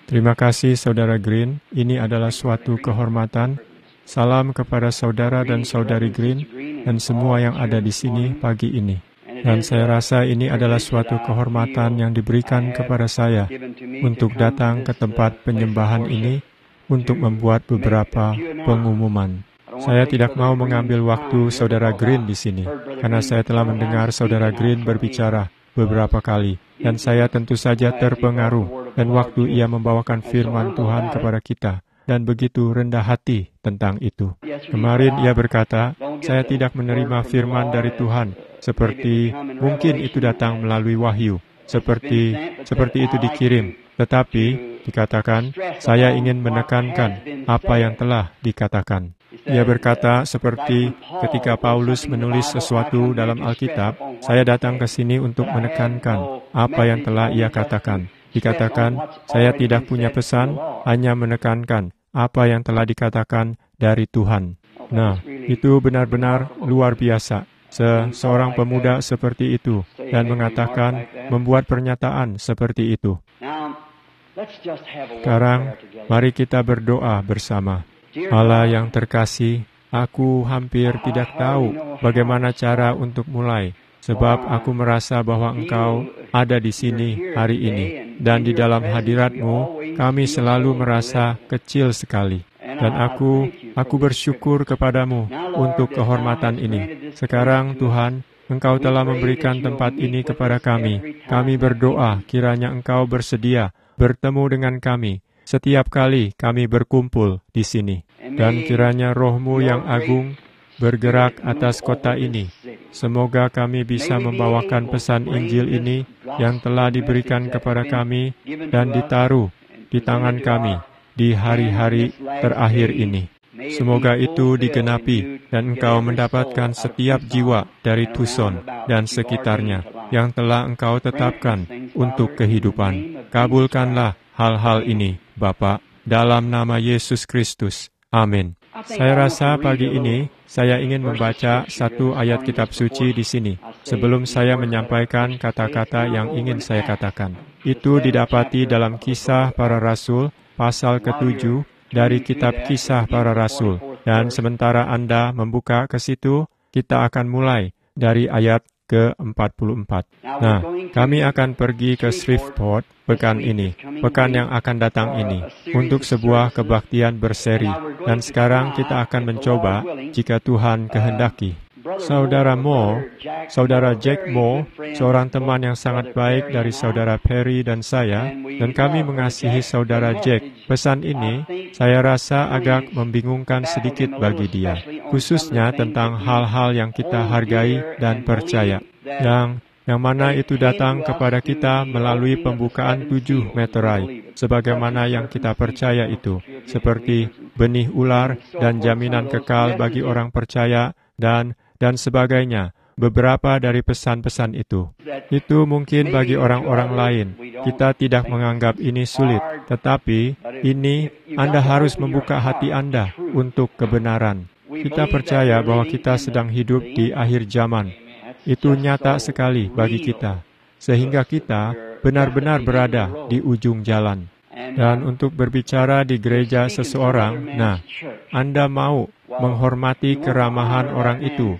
Terima kasih Saudara Green, ini adalah suatu kehormatan. Salam kepada saudara dan saudari Green dan semua yang ada di sini pagi ini. Dan saya rasa ini adalah suatu kehormatan yang diberikan kepada saya untuk datang ke tempat penyembahan ini untuk membuat beberapa pengumuman. Saya tidak mau mengambil waktu Saudara Green di sini, karena saya telah mendengar Saudara Green berbicara beberapa kali, dan saya tentu saja terpengaruh, dan waktu ia membawakan firman Tuhan kepada kita, dan begitu rendah hati tentang itu. Kemarin ia berkata, saya tidak menerima firman dari Tuhan, seperti mungkin itu datang melalui wahyu, seperti itu dikirim, tetapi dikatakan, saya ingin menekankan apa yang telah dikatakan. Ia berkata seperti ketika Paulus menulis sesuatu dalam Alkitab, saya datang ke sini untuk menekankan apa yang telah ia katakan. Dikatakan, saya tidak punya pesan, hanya menekankan apa yang telah dikatakan dari Tuhan. Nah, itu benar-benar luar biasa. Seorang pemuda seperti itu dan mengatakan, membuat pernyataan seperti itu. Sekarang, mari kita berdoa bersama. Allah yang terkasih, aku hampir tidak tahu bagaimana cara untuk mulai, sebab aku merasa bahwa Engkau ada di sini hari ini, dan di dalam hadirat-Mu, kami selalu merasa kecil sekali. Dan aku bersyukur kepadamu untuk kehormatan ini. Sekarang, Tuhan, Engkau telah memberikan tempat ini kepada kami. Kami berdoa kiranya Engkau bersedia bertemu dengan kami setiap kali kami berkumpul di sini. Dan kiranya Roh-Mu yang agung bergerak atas kota ini. Semoga kami bisa membawakan pesan Injil ini yang telah diberikan kepada kami dan ditaruh di tangan kami di hari-hari terakhir ini. Semoga itu digenapi dan Engkau mendapatkan setiap jiwa dari Tucson dan sekitarnya yang telah Engkau tetapkan untuk kehidupan. Kabulkanlah hal-hal ini, Bapa, dalam nama Yesus Kristus. Amin. Saya rasa pagi ini saya ingin membaca satu ayat kitab suci di sini sebelum saya menyampaikan kata-kata yang ingin saya katakan. Itu didapati dalam Kisah Para Rasul pasal ke-7 dari kitab Kisah Para Rasul. Dan sementara Anda membuka ke situ, kita akan mulai dari ayat ke-44. Nah, kami akan pergi ke Shreveport pekan ini, pekan yang akan datang ini, untuk sebuah kebaktian berseri. Dan sekarang kita akan mencoba, jika Tuhan kehendaki. Saudara Jack Moore, seorang teman yang sangat baik dari Saudara Perry dan saya, dan kami mengasihi Saudara Jack. Pesan ini, saya rasa agak membingungkan sedikit bagi dia, khususnya tentang hal-hal yang kita hargai dan percaya. Yang mana itu datang kepada kita melalui pembukaan 7 meterai, sebagaimana yang kita percaya itu, seperti benih ular dan jaminan kekal bagi orang percaya, dan sebagainya. Beberapa dari pesan-pesan itu mungkin bagi orang-orang lain. Kita tidak menganggap ini sulit, tetapi ini Anda harus membuka hati Anda untuk kebenaran. Kita percaya bahwa kita sedang hidup di akhir zaman. Itu nyata sekali bagi kita, sehingga kita benar-benar berada di ujung jalan. Dan untuk berbicara di gereja seseorang, Anda mau menghormati keramahan orang itu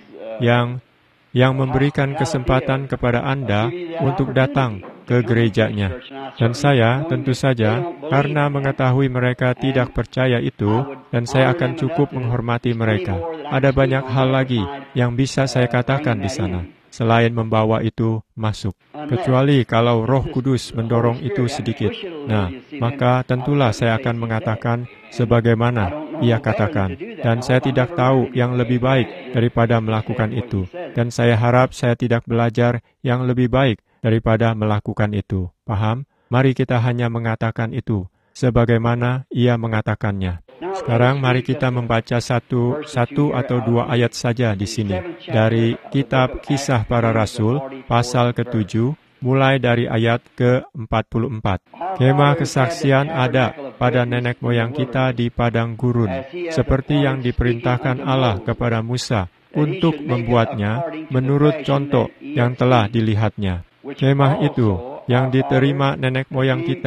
yang memberikan kesempatan kepada Anda untuk datang ke gerejanya. Dan saya, tentu saja, karena mengetahui mereka tidak percaya itu, dan saya akan cukup menghormati mereka. Ada banyak hal lagi yang bisa saya katakan di sana, selain membawa itu masuk. Kecuali kalau Roh Kudus mendorong itu sedikit. Maka tentulah saya akan mengatakan sebagaimana ia katakan. Dan saya tidak tahu yang lebih baik daripada melakukan itu. Dan saya harap saya tidak belajar yang lebih baik daripada melakukan itu. Paham? Mari kita hanya mengatakan itu sebagaimana ia mengatakannya. Sekarang mari kita membaca satu atau dua ayat saja di sini. Dari kitab Kisah Para Rasul, pasal ke-7, mulai dari ayat ke-44. Kemah kesaksian ada pada nenek moyang kita di padang gurun, seperti yang diperintahkan Allah kepada Musa untuk membuatnya menurut contoh yang telah dilihatnya. Kemah itu yang diterima nenek moyang kita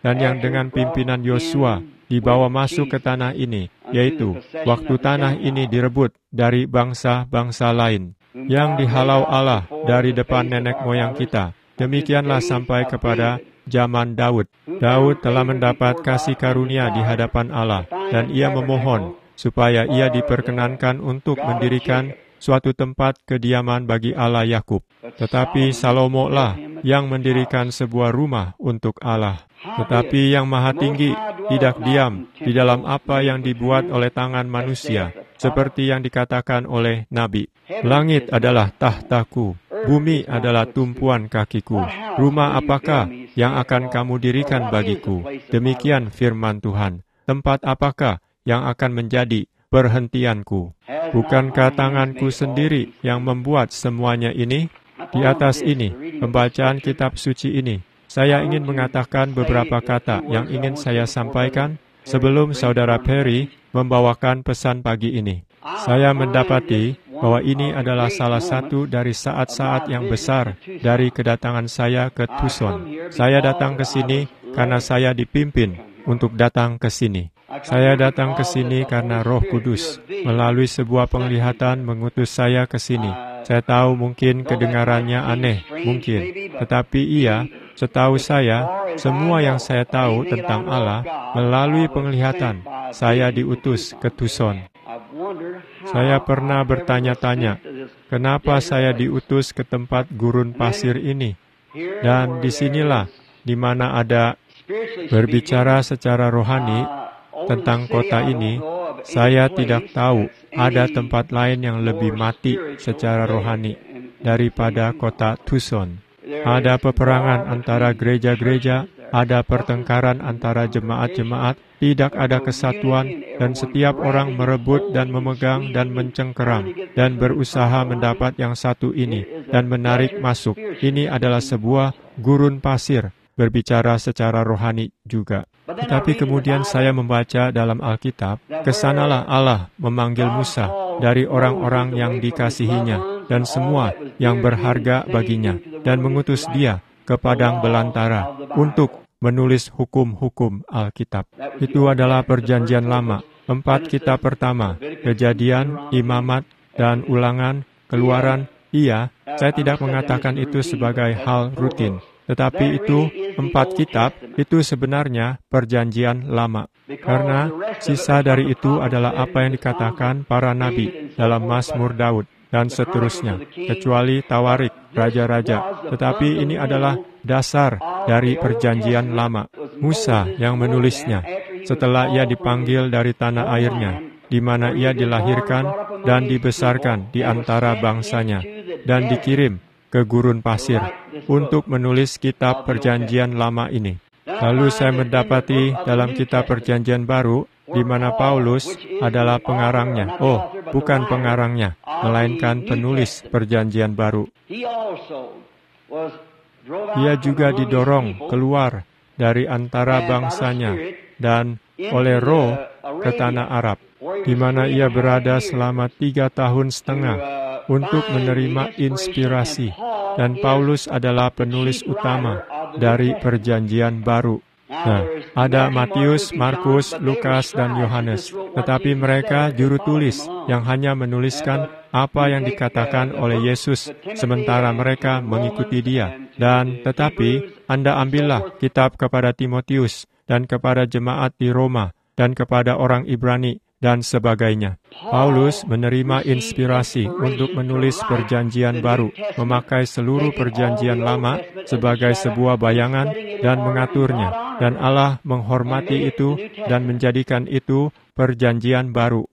dan yang dengan pimpinan Yosua dibawa masuk ke tanah ini, yaitu waktu tanah ini direbut dari bangsa-bangsa lain, yang dihalau Allah dari depan nenek moyang kita. Demikianlah sampai kepada zaman Daud. Daud telah mendapat kasih karunia di hadapan Allah, dan ia memohon supaya ia diperkenankan untuk mendirikan suatu tempat kediaman bagi Allah Yakub. Tetapi Salomo lah yang mendirikan sebuah rumah untuk Allah. Tetapi yang Maha Tinggi tidak diam di dalam apa yang dibuat oleh tangan manusia, seperti yang dikatakan oleh Nabi. Langit adalah tahtaku, bumi adalah tumpuan kakiku. Rumah apakah yang akan kamu dirikan bagiku? Demikian firman Tuhan. Tempat apakah yang akan menjadi perhentianku? Bukankah tanganku sendiri yang membuat semuanya ini? Di atas ini, pembacaan kitab suci ini, saya ingin mengatakan beberapa kata yang ingin saya sampaikan sebelum Saudara Perry membawakan pesan pagi ini. Saya mendapati bahwa ini adalah salah satu dari saat-saat yang besar dari kedatangan saya ke Tucson. Saya datang ke sini karena saya dipimpin untuk datang ke sini. Saya datang ke sini karena Roh Kudus melalui sebuah penglihatan mengutus saya ke sini. Saya tahu mungkin kedengarannya aneh, mungkin. Tetapi setahu saya, semua yang saya tahu tentang Allah melalui penglihatan, saya diutus ke Tucson. Saya pernah bertanya-tanya, kenapa saya diutus ke tempat gurun pasir ini? Dan disinilah, di mana ada berbicara secara rohani tentang kota ini, saya tidak tahu ada tempat lain yang lebih mati secara rohani daripada kota Tucson. Ada peperangan antara gereja-gereja, ada pertengkaran antara jemaat-jemaat, tidak ada kesatuan, dan setiap orang merebut dan memegang dan mencengkeram, dan berusaha mendapat yang satu ini, dan menarik masuk. Ini adalah sebuah gurun pasir, berbicara secara rohani juga. Tetapi kemudian saya membaca dalam Alkitab, kesanalah Allah memanggil Musa dari orang-orang yang dikasihinya dan semua yang berharga baginya, dan mengutus dia ke padang belantara untuk menulis hukum-hukum Alkitab. Itu adalah perjanjian lama. 4 kitab pertama, Kejadian, Imamat, dan Ulangan, Keluaran. Saya tidak mengatakan itu sebagai hal rutin. Tetapi itu 4 kitab, itu sebenarnya perjanjian lama. Karena sisa dari itu adalah apa yang dikatakan para nabi dalam Mazmur Daud dan seterusnya, kecuali Tawarik, raja-raja. Tetapi ini adalah dasar dari perjanjian lama. Musa yang menulisnya setelah ia dipanggil dari tanah airnya, di mana ia dilahirkan dan dibesarkan di antara bangsanya, dan dikirim ke gurun pasir untuk menulis kitab perjanjian lama ini. Lalu saya mendapati dalam kitab perjanjian baru, di mana Paulus adalah pengarangnya. Bukan pengarangnya, melainkan penulis perjanjian baru. Ia juga didorong keluar dari antara bangsanya dan oleh Roh ke tanah Arab, di mana ia berada selama 3,5 tahun untuk menerima inspirasi, dan Paulus adalah penulis utama dari perjanjian baru. Ada Matius, Markus, Lukas, dan Yohanes, tetapi mereka juru tulis yang hanya menuliskan apa yang dikatakan oleh Yesus, sementara mereka mengikuti dia. Dan tetapi Anda ambillah kitab kepada Timotius, dan kepada jemaat di Roma, dan kepada orang Ibrani, dan sebagainya. Paulus menerima inspirasi untuk menulis perjanjian baru, memakai seluruh perjanjian lama sebagai sebuah bayangan dan mengaturnya, dan Allah menghormati itu dan menjadikan itu perjanjian baru.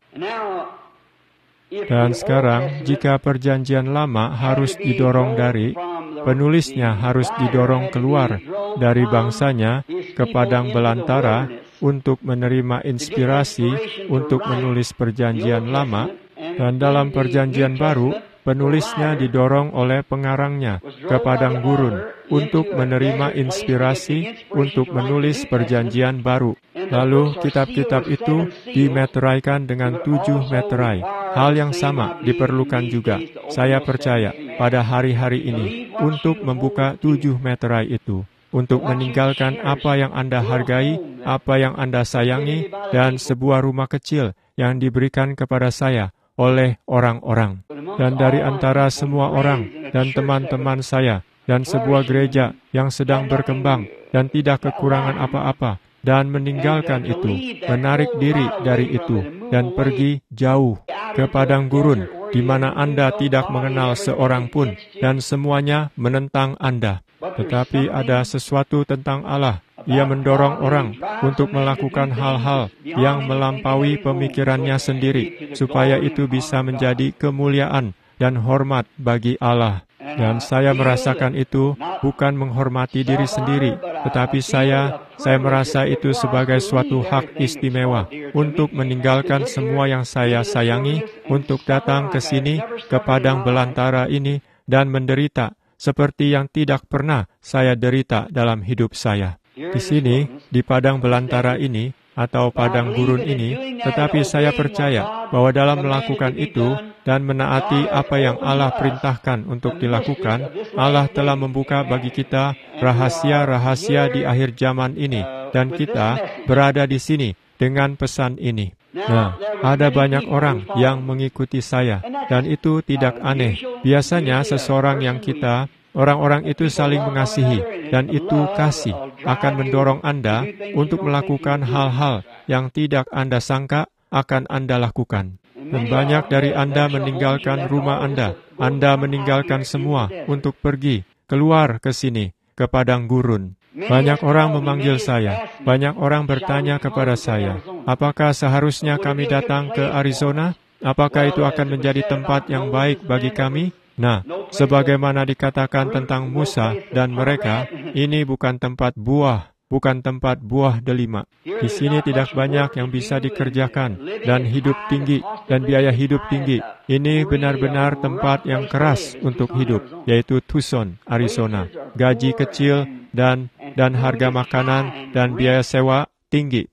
Dan sekarang, jika perjanjian lama harus didorong dari, penulisnya harus didorong keluar dari bangsanya ke padang belantara untuk menerima inspirasi untuk menulis perjanjian lama, dan dalam perjanjian baru, penulisnya didorong oleh pengarangnya ke padang gurun untuk menerima inspirasi untuk menulis perjanjian baru. Lalu kitab-kitab itu dimeteraikan dengan 7 meterai. Hal yang sama diperlukan juga, saya percaya, pada hari-hari ini untuk membuka 7 meterai itu. untuk meninggalkan apa yang Anda hargai, apa yang Anda sayangi, dan sebuah rumah kecil yang diberikan kepada saya oleh orang-orang. Dan dari antara semua orang dan teman-teman saya, dan sebuah gereja yang sedang berkembang dan tidak kekurangan apa-apa, dan meninggalkan itu, menarik diri dari itu, dan pergi jauh ke padang gurun, di mana Anda tidak mengenal seorang pun, dan semuanya menentang Anda. Tetapi ada sesuatu tentang Allah. Ia mendorong orang untuk melakukan hal-hal yang melampaui pemikirannya sendiri, supaya itu bisa menjadi kemuliaan dan hormat bagi Allah. Dan saya merasakan itu bukan menghormati diri sendiri, tetapi saya merasa itu sebagai suatu hak istimewa untuk meninggalkan semua yang saya sayangi, untuk datang ke sini, ke padang belantara ini, dan menderita seperti yang tidak pernah saya derita dalam hidup saya. Di sini, di padang belantara ini, atau padang gurun ini, tetapi saya percaya bahwa dalam melakukan itu dan menaati apa yang Allah perintahkan untuk dilakukan, Allah telah membuka bagi kita rahasia-rahasia di akhir zaman ini, dan kita berada di sini dengan pesan ini. Nah, ada banyak orang yang mengikuti saya, dan itu tidak aneh. Biasanya seseorang yang kita, orang-orang itu saling mengasihi, dan itu kasih akan mendorong Anda untuk melakukan hal-hal yang tidak Anda sangka akan Anda lakukan. Dan banyak dari Anda meninggalkan rumah Anda meninggalkan semua untuk pergi keluar ke sini, ke padang gurun. Banyak orang memanggil saya, banyak orang bertanya kepada saya, apakah seharusnya kami datang ke Arizona? Apakah itu akan menjadi tempat yang baik bagi kami? Nah, sebagaimana dikatakan tentang Musa dan mereka, ini bukan tempat buah delima. Di sini tidak banyak yang bisa dikerjakan, dan hidup tinggi, dan biaya hidup tinggi. Ini benar-benar tempat yang keras untuk hidup, yaitu Tucson, Arizona. Gaji kecil, dan harga makanan, dan biaya sewa tinggi.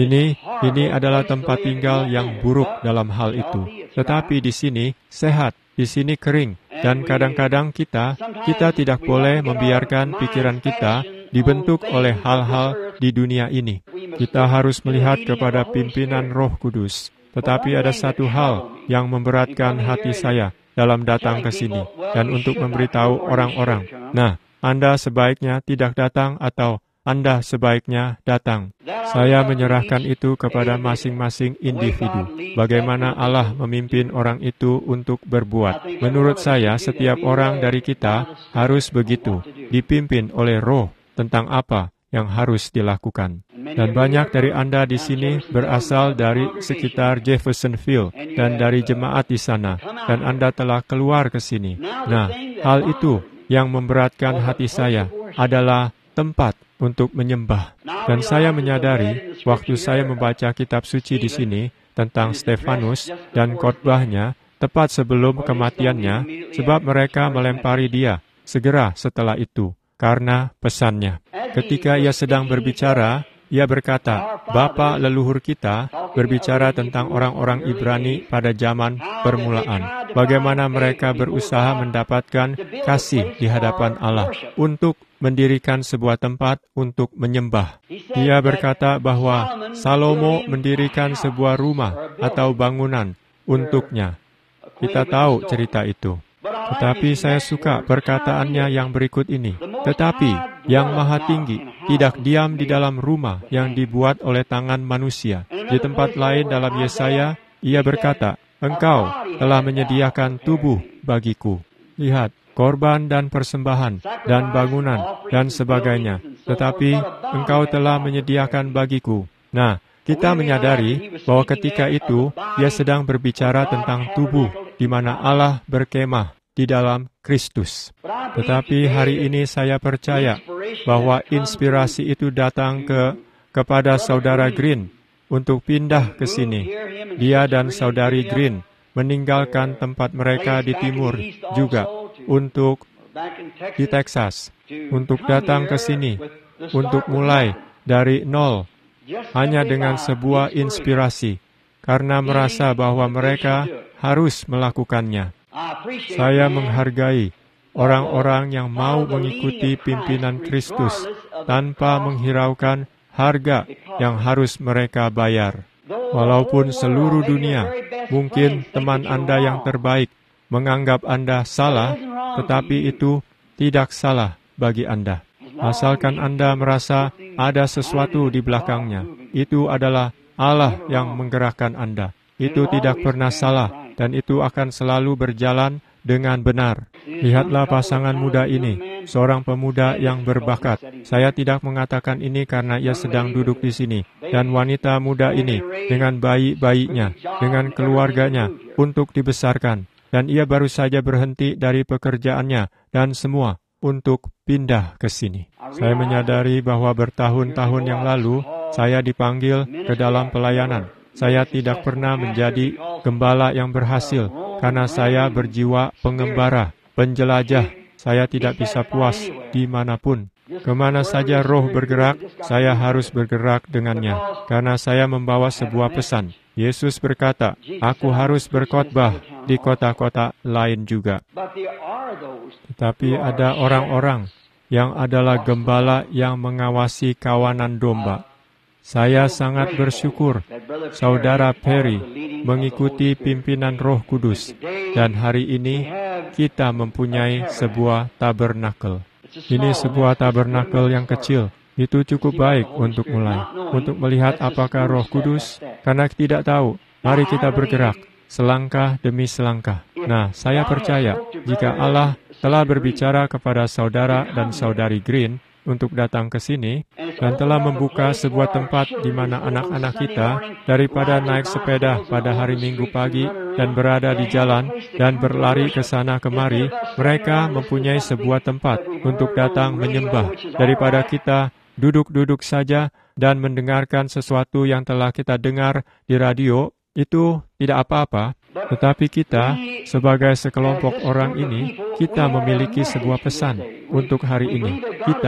Ini adalah tempat tinggal yang buruk dalam hal itu. Tetapi di sini sehat, di sini kering, dan kadang-kadang kita tidak boleh membiarkan pikiran kita dibentuk oleh hal-hal di dunia ini. Kita harus melihat kepada pimpinan Roh Kudus. Tetapi ada satu hal yang memberatkan hati saya dalam datang ke sini dan untuk memberitahu orang-orang. Nah, Anda sebaiknya tidak datang atau Anda sebaiknya datang. Saya menyerahkan itu kepada masing-masing individu. Bagaimana Allah memimpin orang itu untuk berbuat. Menurut saya, setiap orang dari kita harus begitu, dipimpin oleh Roh tentang apa yang harus dilakukan. Dan banyak dari Anda di sini berasal dari sekitar Jeffersonville dan dari jemaat di sana, dan Anda telah keluar ke sini. Nah, hal itu yang memberatkan hati saya adalah tempat untuk menyembah. Dan saya menyadari waktu saya membaca kitab suci di sini tentang Stefanus dan khotbahnya tepat sebelum kematiannya, sebab mereka melempari dia segera setelah itu karena pesannya. Ketika ia sedang berbicara, ia berkata, Bapa leluhur kita berbicara tentang orang-orang Ibrani pada zaman permulaan. Bagaimana mereka berusaha mendapatkan kasih di hadapan Allah untuk mendirikan sebuah tempat untuk menyembah. Ia berkata bahwa Salomo mendirikan sebuah rumah atau bangunan untuknya. Kita tahu cerita itu. Tetapi saya suka perkataannya yang berikut ini. Tetapi yang Maha Tinggi tidak diam di dalam rumah yang dibuat oleh tangan manusia. Di tempat lain dalam Yesaya, ia berkata, Engkau telah menyediakan tubuh bagiku. Lihat, korban dan persembahan, dan bangunan, dan sebagainya. Tetapi Engkau telah menyediakan bagiku. Nah, kita menyadari bahwa ketika itu, ia sedang berbicara tentang tubuh, di mana Allah berkemah di dalam Kristus. Tetapi hari ini saya percaya bahwa inspirasi itu datang kepada Saudara Green untuk pindah ke sini. Dia dan Saudari Green meninggalkan tempat mereka di timur juga untuk di Texas, untuk datang ke sini, untuk mulai dari nol, hanya dengan sebuah inspirasi, karena merasa bahwa mereka harus melakukannya. Saya menghargai orang-orang yang mau mengikuti pimpinan Kristus tanpa menghiraukan harga yang harus mereka bayar. Walaupun seluruh dunia, mungkin teman Anda yang terbaik, menganggap Anda salah, tetapi itu tidak salah bagi Anda. Asalkan Anda merasa ada sesuatu di belakangnya, itu adalah Allah yang menggerakkan Anda. Itu tidak pernah salah, dan itu akan selalu berjalan dengan benar. Lihatlah pasangan muda ini, seorang pemuda yang berbakat. Saya tidak mengatakan ini karena ia sedang duduk di sini. Dan wanita muda ini, dengan bayi-bayinya, dengan keluarganya, untuk dibesarkan. Dan ia baru saja berhenti dari pekerjaannya, dan semua untuk pindah ke sini. Saya menyadari bahwa bertahun-tahun yang lalu, saya dipanggil ke dalam pelayanan. Saya tidak pernah menjadi gembala yang berhasil, karena saya berjiwa pengembara, penjelajah. Saya tidak bisa puas dimanapun. Kemana saja roh bergerak, saya harus bergerak dengannya, karena saya membawa sebuah pesan. Yesus berkata, aku harus berkhotbah di kota-kota lain juga. Tetapi ada orang-orang yang adalah gembala yang mengawasi kawanan domba. Saya sangat bersyukur Saudara Perry mengikuti pimpinan Roh Kudus, dan hari ini kita mempunyai sebuah tabernakel. Ini sebuah tabernakel yang kecil. Itu cukup baik untuk mulai, untuk melihat apakah Roh Kudus, karena tidak tahu. Mari kita bergerak, selangkah demi selangkah. Nah, saya percaya jika Allah telah berbicara kepada saudara dan saudari Green untuk datang ke sini, dan telah membuka sebuah tempat di mana anak-anak kita, daripada naik sepeda pada hari Minggu pagi dan berada di jalan dan berlari ke sana kemari, mereka mempunyai sebuah tempat untuk datang menyembah, daripada kita duduk-duduk saja dan mendengarkan sesuatu yang telah kita dengar di radio. Itu tidak apa-apa, tetapi kita, sebagai sekelompok orang ini, kita memiliki sebuah pesan untuk hari ini.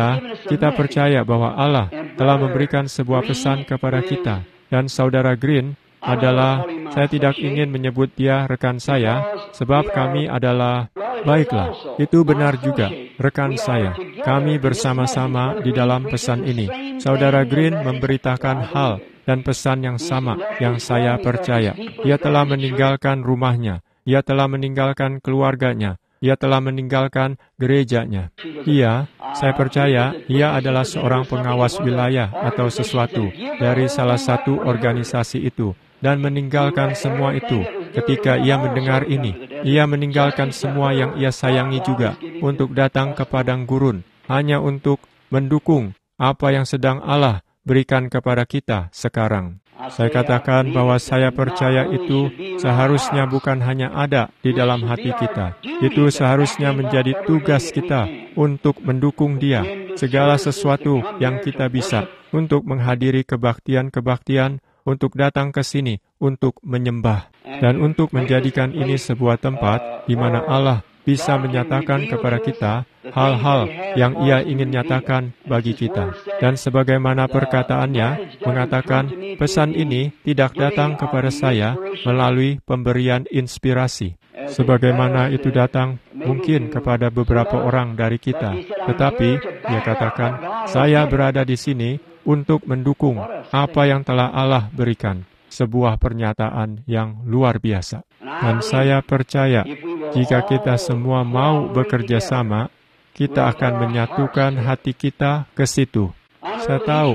Kita percaya bahwa Allah telah memberikan sebuah pesan kepada kita. Dan Saudara Green adalah, saya tidak ingin menyebut dia rekan saya, sebab kami adalah, baiklah, itu benar juga, rekan saya. Kami bersama-sama di dalam pesan ini. Saudara Green memberitakan hal dan pesan yang sama yang saya percaya. Ia telah meninggalkan rumahnya. Ia telah meninggalkan keluarganya. Ia telah meninggalkan gerejanya. Saya percaya, ia adalah seorang pengawas wilayah atau sesuatu dari salah satu organisasi itu, dan meninggalkan semua itu. Ketika ia mendengar ini, ia meninggalkan semua yang ia sayangi juga untuk datang ke padang gurun, hanya untuk mendukung apa yang sedang Allah berikan kepada kita sekarang. Saya katakan bahwa saya percaya itu seharusnya bukan hanya ada di dalam hati kita. Itu seharusnya menjadi tugas kita untuk mendukung dia. Segala sesuatu yang kita bisa untuk menghadiri kebaktian-kebaktian, untuk datang ke sini, untuk menyembah. Dan untuk menjadikan ini sebuah tempat di mana Allah bisa menyatakan kepada kita hal-hal yang ia ingin nyatakan bagi kita. Dan sebagaimana perkataannya mengatakan, pesan ini tidak datang kepada saya melalui pemberian inspirasi, sebagaimana itu datang mungkin kepada beberapa orang dari kita. Tetapi, dia katakan, saya berada di sini untuk mendukung apa yang telah Allah berikan. Sebuah pernyataan yang luar biasa. Dan saya percaya, jika kita semua mau bekerja sama, kita akan menyatukan hati kita ke situ. Saya tahu,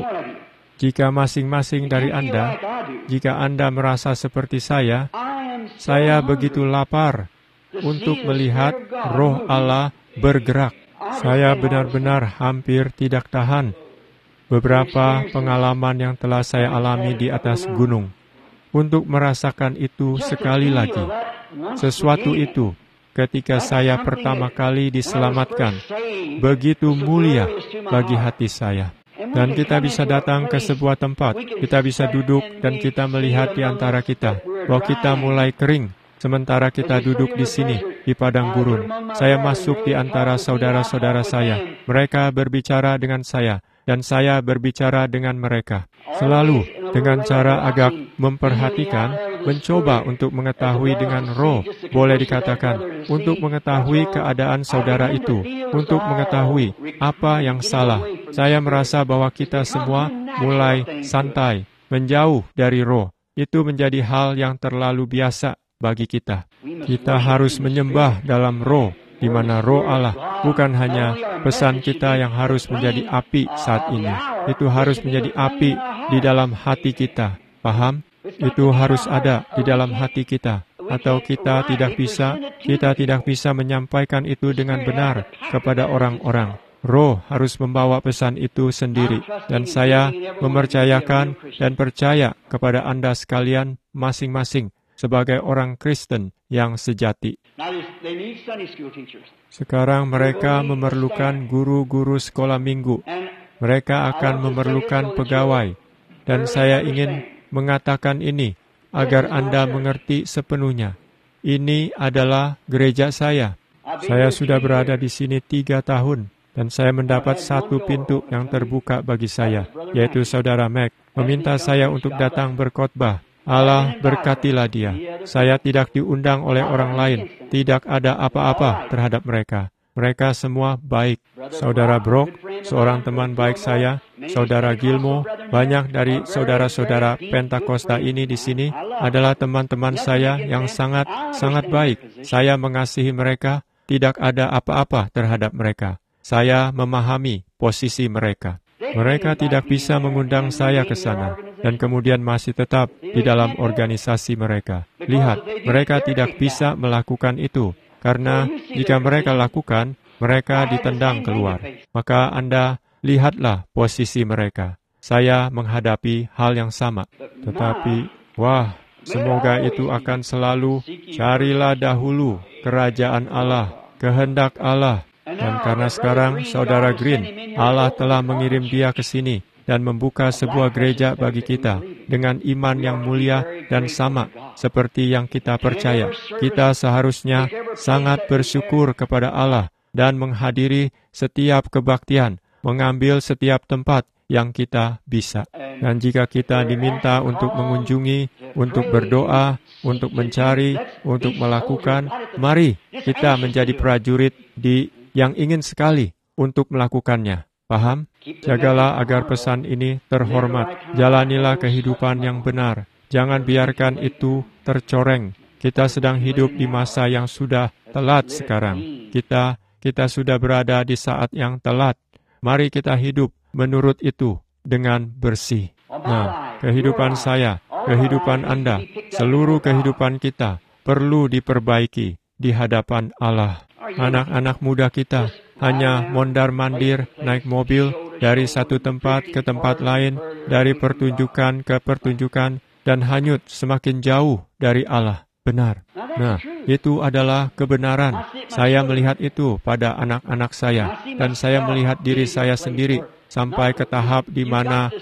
jika masing-masing dari Anda, jika Anda merasa seperti saya begitu lapar untuk melihat Roh Allah bergerak. Saya benar-benar hampir tidak tahan beberapa pengalaman yang telah saya alami di atas gunung untuk merasakan itu sekali lagi. Sesuatu itu, ketika saya pertama kali diselamatkan, begitu mulia bagi hati saya. Dan kita bisa datang ke sebuah tempat, kita bisa duduk dan kita melihat di antara kita bahwa kita mulai kering, sementara kita duduk di sini, di padang gurun. Saya masuk di antara saudara-saudara saya. Mereka berbicara dengan saya, dan saya berbicara dengan mereka. Selalu dengan cara agak memperhatikan, mencoba untuk mengetahui dengan roh, boleh dikatakan, untuk mengetahui keadaan saudara itu, untuk mengetahui apa yang salah. Saya merasa bahwa kita semua mulai santai, menjauh dari roh. Itu menjadi hal yang terlalu biasa bagi kita. Kita harus menyembah dalam roh, di mana roh Allah. Bukan hanya pesan kita yang harus menjadi api saat ini. Itu harus menjadi api di dalam hati kita. Paham? Itu harus ada di dalam hati kita. Atau kita tidak bisa menyampaikan itu dengan benar kepada orang-orang. Roh harus membawa pesan itu sendiri. Dan saya mempercayakan dan percaya kepada Anda sekalian masing-masing sebagai orang Kristen yang sejati. Sekarang mereka memerlukan guru-guru sekolah minggu. Mereka akan memerlukan pegawai. Dan saya ingin mengatakan ini agar Anda mengerti sepenuhnya. Ini adalah gereja saya. Saya sudah berada di sini 3 tahun. Dan saya mendapat satu pintu yang terbuka bagi saya, yaitu Saudara Mac, meminta saya untuk datang berkhotbah. Allah berkatilah dia. Saya tidak diundang oleh orang lain. Tidak ada apa-apa terhadap mereka. Mereka semua baik. Saudara Brock, seorang teman baik saya, Saudara Gilmo, banyak dari saudara-saudara Pentakosta ini di sini adalah teman-teman saya yang sangat baik. Saya mengasihi mereka. Tidak ada apa-apa terhadap mereka. Saya memahami posisi mereka. Mereka tidak bisa mengundang saya ke sana dan kemudian masih tetap di dalam organisasi mereka. Lihat, mereka tidak bisa melakukan itu karena jika mereka lakukan, mereka ditendang keluar. Maka Anda lihatlah posisi mereka. Saya menghadapi hal yang sama. Tetapi, semoga itu akan selalu carilah dahulu kerajaan Allah, kehendak Allah. Dan karena sekarang, Saudara Green, Allah telah mengirim dia ke sini dan membuka sebuah gereja bagi kita dengan iman yang mulia dan sama seperti yang kita percaya. Kita seharusnya sangat bersyukur kepada Allah dan menghadiri setiap kebaktian, mengambil setiap tempat yang kita bisa. Dan jika kita diminta untuk mengunjungi, untuk berdoa, untuk mencari, untuk melakukan, mari kita menjadi prajurit yang ingin sekali untuk melakukannya. Paham? Jagalah agar pesan ini terhormat. Jalanilah kehidupan yang benar. Jangan biarkan itu tercoreng. Kita sedang hidup di masa yang sudah telat sekarang. Kita sudah berada di saat yang telat. Mari kita hidup menurut itu dengan bersih. Nah, kehidupan saya, kehidupan Anda, seluruh kehidupan kita perlu diperbaiki di hadapan Allah. Anak-anak muda kita hanya mondar-mandir naik mobil dari satu tempat ke tempat lain, dari pertunjukan ke pertunjukan, dan hanyut semakin jauh dari Allah. Benar. Nah, itu adalah kebenaran. Saya melihat itu pada anak-anak saya, dan saya melihat diri saya sendiri sampai ke tahap di mana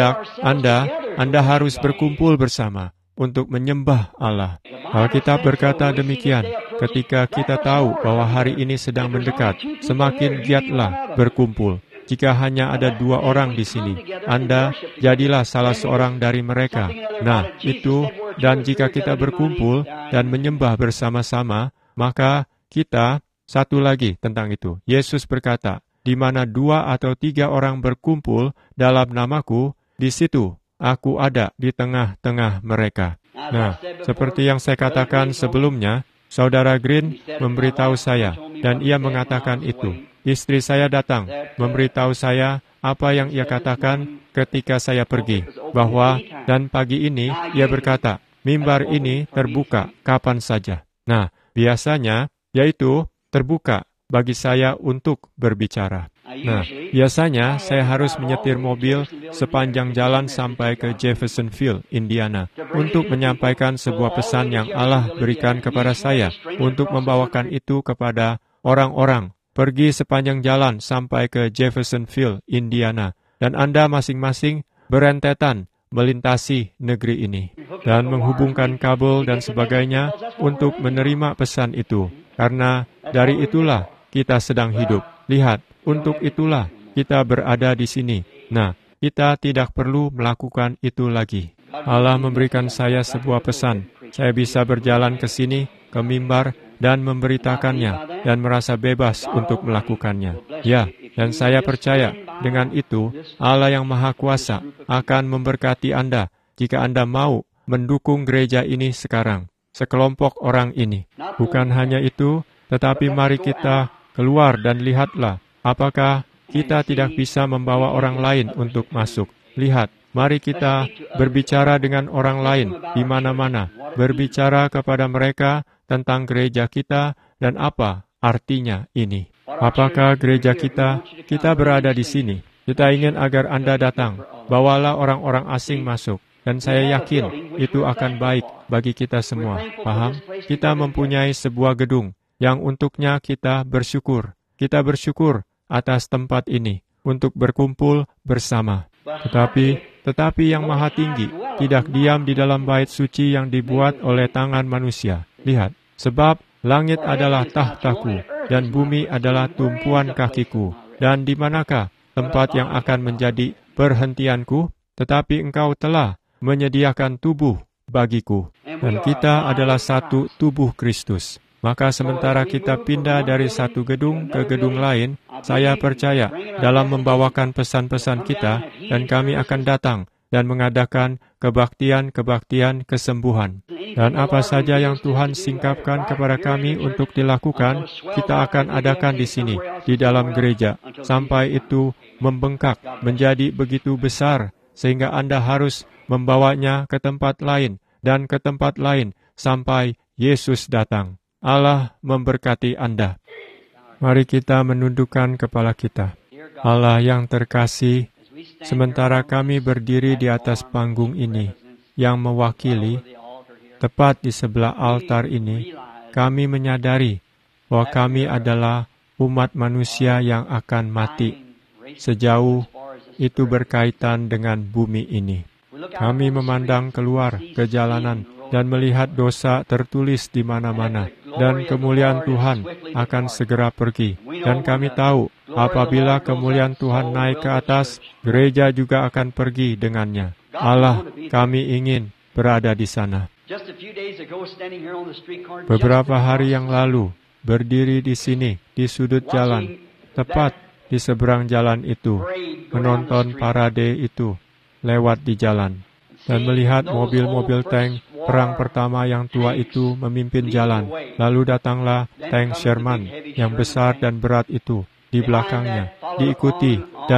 Anda harus berkumpul bersama untuk menyembah Allah. Alkitab berkata demikian, ketika kita tahu bahwa hari ini sedang mendekat, semakin giatlah berkumpul. Jika hanya ada 2 orang di sini, Anda jadilah salah seorang dari mereka. Nah, itu, dan jika kita berkumpul dan menyembah bersama-sama, maka kita, satu lagi tentang itu, Yesus berkata, di mana 2 atau 3 orang berkumpul dalam namaku, di situ Aku ada di tengah-tengah mereka. Nah, seperti yang saya katakan sebelumnya, Saudara Green memberitahu saya, dan ia mengatakan itu. Istri saya datang, memberitahu saya apa yang ia katakan ketika saya pergi, bahwa dan pagi ini ia berkata, mimbar ini terbuka kapan saja. Nah, biasanya, yaitu terbuka bagi saya untuk berbicara. Nah, biasanya saya harus menyetir mobil sepanjang jalan sampai ke Jeffersonville, Indiana, untuk menyampaikan sebuah pesan yang Allah berikan kepada saya, untuk membawakan itu kepada orang-orang. Pergi sepanjang jalan sampai ke Jeffersonville, Indiana, dan Anda masing-masing berentetan melintasi negeri ini, dan menghubungkan kabel dan sebagainya untuk menerima pesan itu. Karena dari itulah kita sedang hidup. Lihat, untuk itulah kita berada di sini. Nah, kita tidak perlu melakukan itu lagi. Allah memberikan saya sebuah pesan. Saya bisa berjalan ke sini, ke mimbar, dan memberitakannya, dan merasa bebas untuk melakukannya. Ya, dan saya percaya dengan itu, Allah yang Maha Kuasa akan memberkati Anda jika Anda mau mendukung gereja ini sekarang, sekelompok orang ini. Bukan hanya itu, tetapi mari kita keluar dan lihatlah, apakah kita tidak bisa membawa orang lain untuk masuk. Lihat, mari kita berbicara dengan orang lain di mana-mana, berbicara kepada mereka tentang gereja kita dan apa artinya ini. Apakah gereja kita berada di sini. Kita ingin agar Anda datang, bawalah orang-orang asing masuk. Dan saya yakin itu akan baik bagi kita semua. Paham? Kita mempunyai sebuah gedung yang untuknya kita bersyukur. Kita bersyukur atas tempat ini untuk berkumpul bersama. Tetapi yang Maha Tinggi tidak diam di dalam bait suci yang dibuat oleh tangan manusia. Lihat, sebab langit adalah tahtaku dan bumi adalah tumpuan kakiku. Dan di manakah tempat yang akan menjadi perhentianku? Tetapi engkau telah menyediakan tubuh bagiku. Dan kita adalah satu tubuh Kristus. Maka sementara kita pindah dari satu gedung ke gedung lain, saya percaya dalam membawakan pesan-pesan kita, dan kami akan datang dan mengadakan kebaktian-kebaktian kesembuhan. Dan apa saja yang Tuhan singkapkan kepada kami untuk dilakukan, kita akan adakan di sini, di dalam gereja, sampai itu membengkak menjadi begitu besar, sehingga Anda harus membawanya ke tempat lain dan ke tempat lain sampai Yesus datang. Allah memberkati Anda. Mari kita menundukkan kepala kita. Allah yang terkasih, sementara kami berdiri di atas panggung ini yang mewakili, tepat di sebelah altar ini, kami menyadari bahwa kami adalah umat manusia yang akan mati sejauh itu berkaitan dengan bumi ini. Kami memandang keluar ke jalanan dan melihat dosa tertulis di mana-mana, dan kemuliaan Tuhan akan segera pergi. Dan kami tahu, apabila kemuliaan Tuhan naik ke atas, gereja juga akan pergi dengannya. Allah, kami ingin berada di sana. Beberapa hari yang lalu, berdiri di sini, di sudut jalan, tepat di seberang jalan itu, menonton parade itu lewat di jalan, dan melihat mobil-mobil tank perang pertama yang tua itu memimpin jalan. Lalu datanglah tank Sherman yang besar dan berat itu di belakangnya, diikuti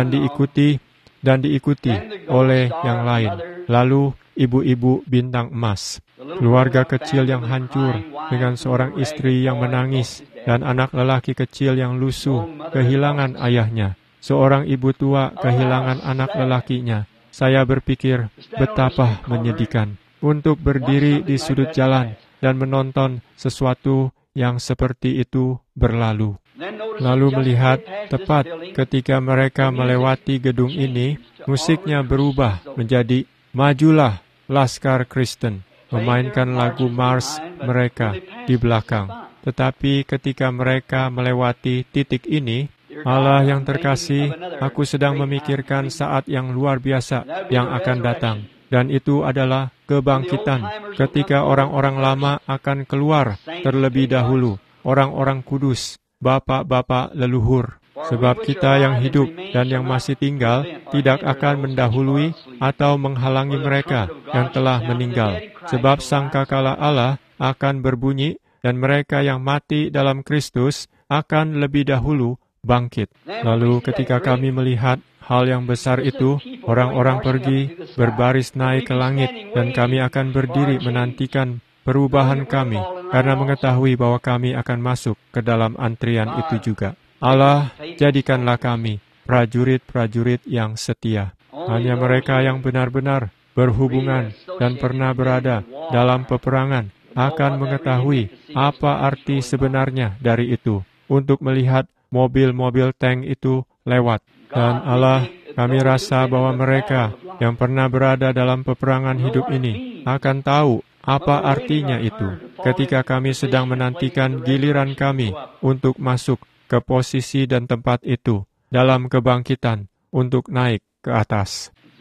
oleh yang lain. Lalu ibu-ibu bintang emas, keluarga kecil yang hancur dengan seorang istri yang menangis dan anak lelaki kecil yang lusuh kehilangan ayahnya. Seorang ibu tua kehilangan anak lelakinya. Saya berpikir betapa menyedihkan untuk berdiri di sudut jalan dan menonton sesuatu yang seperti itu berlalu. Lalu melihat tepat ketika mereka melewati gedung ini, musiknya berubah menjadi "Majulah Laskar Kristen", memainkan lagu Mars mereka di belakang. Tetapi ketika mereka melewati titik ini, Allah yang terkasih, aku sedang memikirkan saat yang luar biasa yang akan datang. Dan itu adalah kebangkitan ketika orang-orang lama akan keluar terlebih dahulu, orang-orang kudus, bapak-bapak leluhur. Sebab kita yang hidup dan yang masih tinggal tidak akan mendahului atau menghalangi mereka yang telah meninggal. Sebab sangkakala Allah akan berbunyi dan mereka yang mati dalam Kristus akan lebih dahulu bangkit. Lalu ketika kami melihat hal yang besar itu, orang-orang pergi berbaris naik ke langit, dan kami akan berdiri menantikan perubahan kami, karena mengetahui bahwa kami akan masuk ke dalam antrian itu juga. Allah, jadikanlah kami prajurit-prajurit yang setia. Hanya mereka yang benar-benar berhubungan dan pernah berada dalam peperangan akan mengetahui apa arti sebenarnya dari itu, untuk melihat mobil-mobil tank itu lewat. Dan Allah, kami rasa bahwa mereka yang pernah berada dalam peperangan hidup ini akan tahu apa artinya itu ketika kami sedang menantikan giliran kami untuk masuk ke posisi dan tempat itu dalam kebangkitan untuk naik ke atas.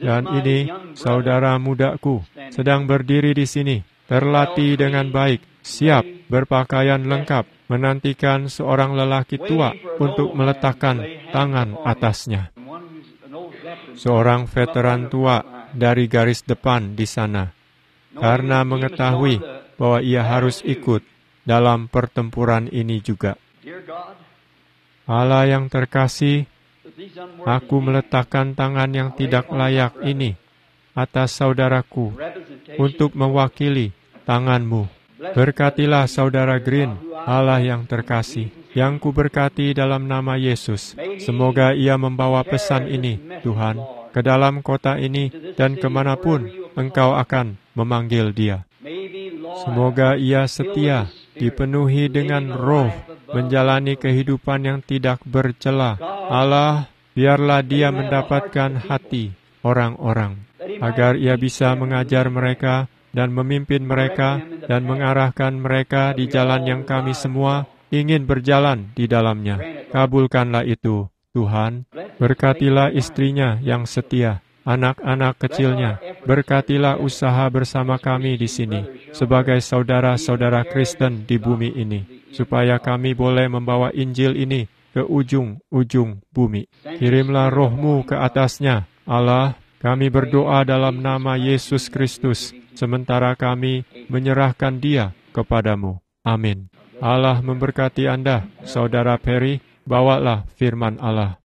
Dan ini, saudara mudaku, sedang berdiri di sini, terlatih dengan baik, siap, berpakaian lengkap, menantikan seorang lelaki tua untuk meletakkan tangan atasnya. Seorang veteran tua dari garis depan di sana, karena mengetahui bahwa ia harus ikut dalam pertempuran ini juga. Allah yang terkasih, aku meletakkan tangan yang tidak layak ini atas saudaraku untuk mewakili tangan-Mu. Berkatilah saudara Green, Allah yang terkasih, yang kuberkati dalam nama Yesus. Semoga ia membawa pesan ini, Tuhan, ke dalam kota ini dan kemanapun Engkau akan memanggil dia. Semoga ia setia, dipenuhi dengan roh, menjalani kehidupan yang tidak bercela. Allah, biarlah dia mendapatkan hati orang-orang, agar ia bisa mengajar mereka dan memimpin mereka dan mengarahkan mereka di jalan yang kami semua ingin berjalan di dalamnya. Kabulkanlah itu, Tuhan. Berkatilah istrinya yang setia, anak-anak kecilnya. Berkatilah usaha bersama kami di sini, sebagai saudara-saudara Kristen di bumi ini, supaya kami boleh membawa Injil ini ke ujung-ujung bumi. Kirimlah roh-Mu ke atasnya, Allah. Kami berdoa dalam nama Yesus Kristus, sementara kami menyerahkan dia kepadamu. Amin. Allah memberkati Anda, Saudara Perry. Bawalah firman Allah.